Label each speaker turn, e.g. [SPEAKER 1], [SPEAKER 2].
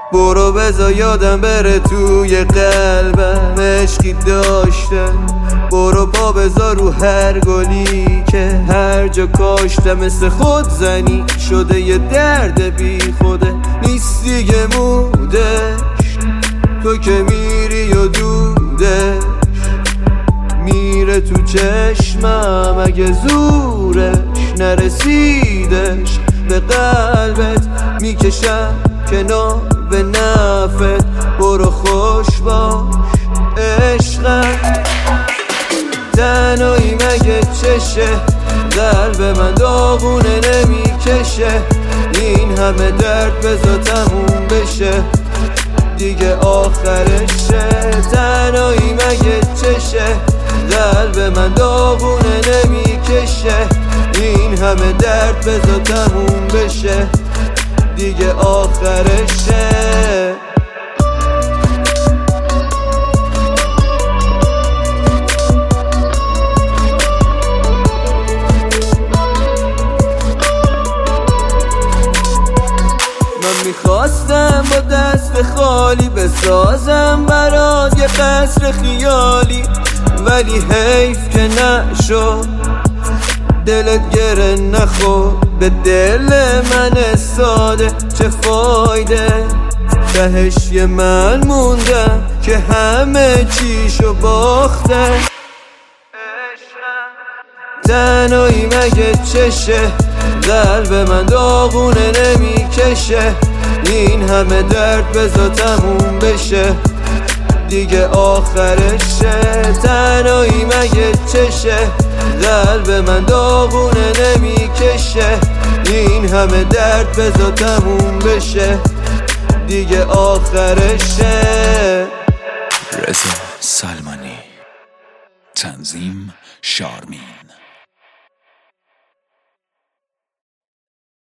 [SPEAKER 1] برو بذار یادم بره توی قلبم عشقی داشتم. برو پا بذار رو هر گلی که هر جا کاشتم. مثل خود زنی شده یه درد بی خوده، نیست دیگه مودش تو که میری و دودش میره تو چشمم. اگه زورش نرسیدش به قلبت میکشم کنار به نفت. برو خوش باش عشقم. تنهایی مگه چشه قلب من داغونه نمیکشه. این همه درد بذار تموم بشه دیگه آخرشه. تنهایی مگه چشه قلب من داغونه نمیکشه. این همه درد بذار تموم بشه دیگه آخرشه. من میخواستم با دست خالی بسازم برات یه قصر خیالی، ولی حیف که نشد. دلت گره نخورد به دل من ساده، چه فایده تهش یه من موندم که همه چیشو باخته. تنهایی مگه چشه قلب من داغونه نمیکشه. این همه درد بذار تموم بشه دیگه آخرشه. تنهایی مگه چشه قلب من داغونه نمیکشه. این همه درد بذار تموم بشه دیگه آخرشه.
[SPEAKER 2] رضا سلمانی، تنظیم شارمین.